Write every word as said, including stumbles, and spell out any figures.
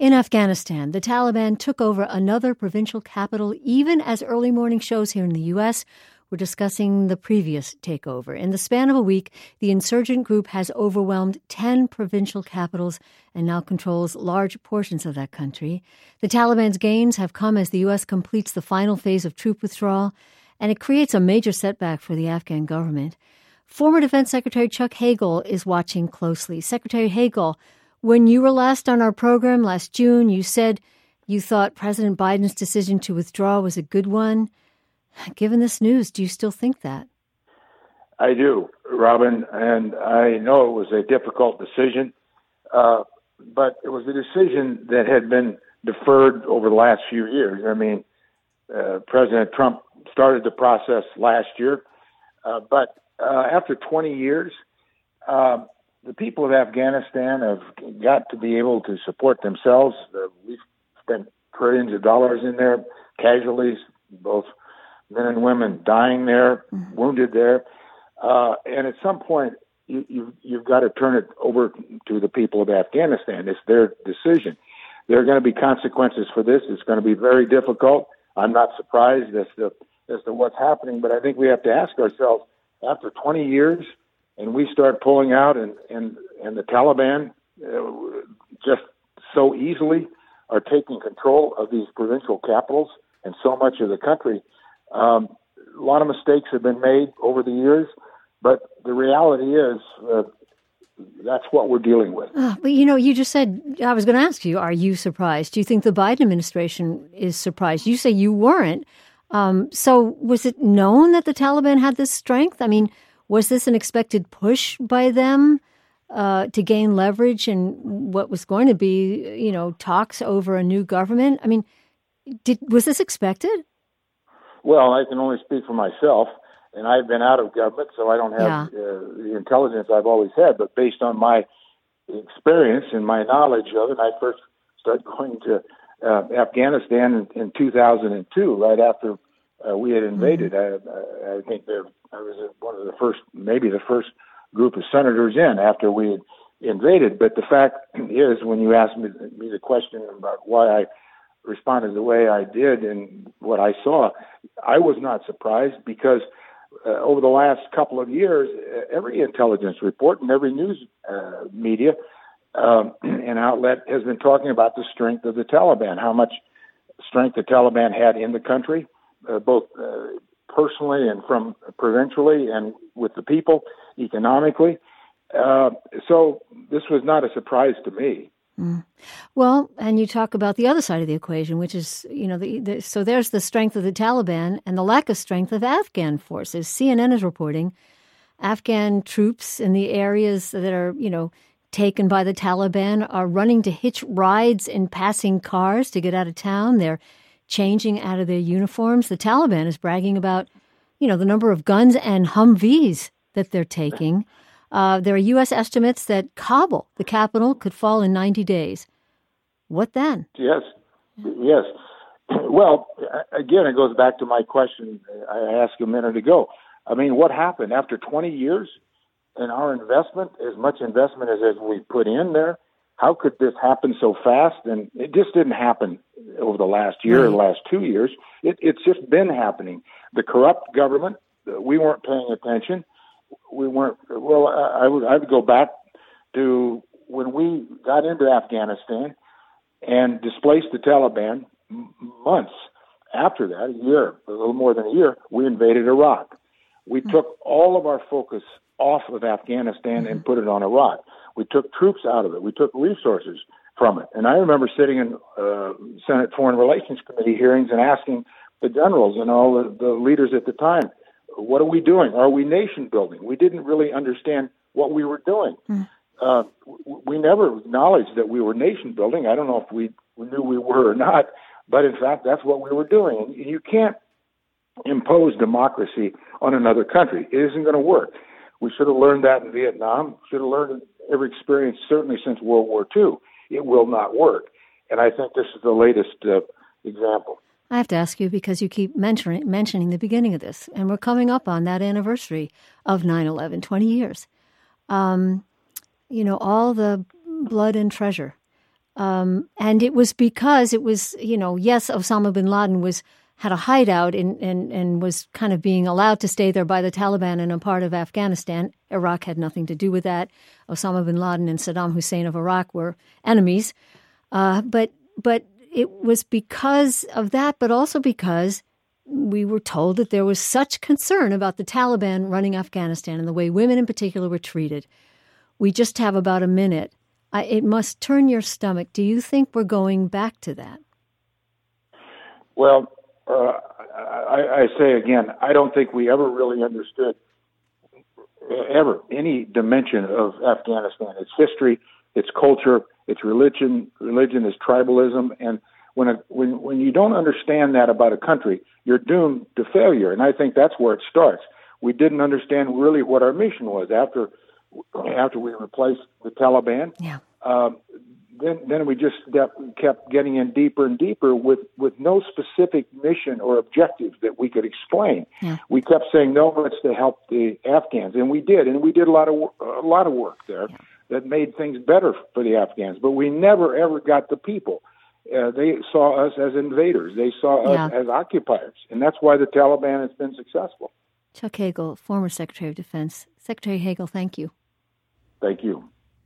In Afghanistan, the Taliban took over another provincial capital even as early morning shows here in the U S were discussing the previous takeover. In the span of a week, the insurgent group has overwhelmed ten provincial capitals and now controls large portions of that country. The Taliban's gains have come as the U S completes the final phase of troop withdrawal, and it creates a major setback for the Afghan government. Former Defense Secretary Chuck Hagel is watching closely. Secretary Hagel, when you were last on our program last June, you said you thought President Biden's decision to withdraw was a good one. Given this news, do you still think that? I do, Robin, and I know it was a difficult decision, uh, but it was a decision that had been deferred over the last few years. I mean, uh, President Trump started the process last year, uh, but uh, after twenty years, uh, the people of Afghanistan have got to be able to support themselves. Uh, we've spent trillions of dollars in there, casualties, both men and women dying there, mm-hmm. wounded there. Uh, and at some point, you, you, you've got to turn it over to the people of Afghanistan. It's their decision. There are going to be consequences for this. It's going to be very difficult. I'm not surprised as to, as to what's happening, but I think we have to ask ourselves, after twenty years, and we start pulling out, and, and, and the Taliban uh, just so easily are taking control of these provincial capitals and so much of the country. Um, a lot of mistakes have been made over the years, but the reality is uh, that's what we're dealing with. Oh, but, you know, you just said, I was going to ask you, are you surprised? Do you think the Biden administration is surprised? You say you weren't. Um, so was it known that the Taliban had this strength? I mean, was this an expected push by them uh, to gain leverage in what was going to be, you know, talks over a new government? I mean, did was this expected? Well, I can only speak for myself, and I've been out of government, so I don't have yeah. uh, the intelligence I've always had. But based on my experience and my knowledge of it, I first started going to uh, Afghanistan in, in two thousand two, right after uh, we had invaded. Mm-hmm. I, I think there, I was one of the first, maybe the first group of senators in after we had invaded. But the fact is, when you asked me, me the question about why I responded the way I did and what I saw, I was not surprised because uh, over the last couple of years, every intelligence report and every news uh, media um, and outlet has been talking about the strength of the Taliban, how much strength the Taliban had in the country, uh, both uh, personally and from provincially and with the people, economically. Uh, so this was not a surprise to me. Mm. Well, and you talk about the other side of the equation, which is, you know, the, the, so there's the strength of the Taliban and the lack of strength of Afghan forces. C N N is reporting Afghan troops in the areas that are, you know, taken by the Taliban are running to hitch rides in passing cars to get out of town. They're changing out of their uniforms. The Taliban is bragging about, you know, the number of guns and Humvees that they're taking. Uh, there are U S estimates that Kabul, the capital, could fall in ninety days. What then? Yes, yes. Well, again, it goes back to my question I asked a minute ago. I mean, what happened after twenty years in our investment, as much investment as, as we put in there? How could this happen so fast? And it just didn't happen over the last year or the last two years. It, it's just been happening. The corrupt government, we weren't paying attention. We weren't, well, I would, I would go back to when we got into Afghanistan and displaced the Taliban. Months after that, a year, a little more than a year, we invaded Iraq. We mm-hmm. took all of our focus off of Afghanistan mm-hmm. and put it on Iraq. We took troops out of it. We took resources from it. And I remember sitting in uh, Senate Foreign Relations Committee hearings and asking the generals and all the, the leaders at the time, what are we doing? Are we nation building? We didn't really understand what we were doing. Mm. Uh, we never acknowledged that we were nation building. I don't know if we, we knew we were or not, but in fact, that's what we were doing. And you can't impose democracy on another country. It isn't going to work. We should have learned that in Vietnam. Should have learned every experience, certainly since World War Two. It will not work. And I think this is the latest uh, example. I have to ask you because you keep mentioning, mentioning the beginning of this, and we're coming up on that anniversary of nine eleven, twenty years. Um, you know, all the blood and treasure. Um, and it was because it was, you know, yes, Osama bin Laden was had a hideout in, and, and was kind of being allowed to stay there by the Taliban in a part of Afghanistan. Iraq had nothing to do with that. Osama bin Laden and Saddam Hussein of Iraq were enemies. Uh, but but it was because of that, but also because we were told that there was such concern about the Taliban running Afghanistan and the way women in particular were treated. We just have about a minute. I, it must turn your stomach. Do you think we're going back to that? Well, uh, I, I say again, I don't think we ever really understood ever any dimension of Afghanistan. Its history, its culture, its religion. Religion is tribalism, and when a, when when you don't understand that about a country, you're doomed to failure. And I think that's where it starts. We didn't understand really what our mission was after after we replaced the Taliban. Yeah. Um, then then we just kept getting in deeper and deeper with, with no specific mission or objective that we could explain. Yeah. We kept saying, no, it's to help the Afghans, and we did, and we did a lot of a lot of work there yeah. that made things better for the Afghans. But we never ever got the people. Uh, they saw us as invaders. They saw us yeah. as occupiers, and that's why the Taliban has been successful. Chuck Hagel, former Secretary of Defense. Secretary Hagel, thank you. Thank you.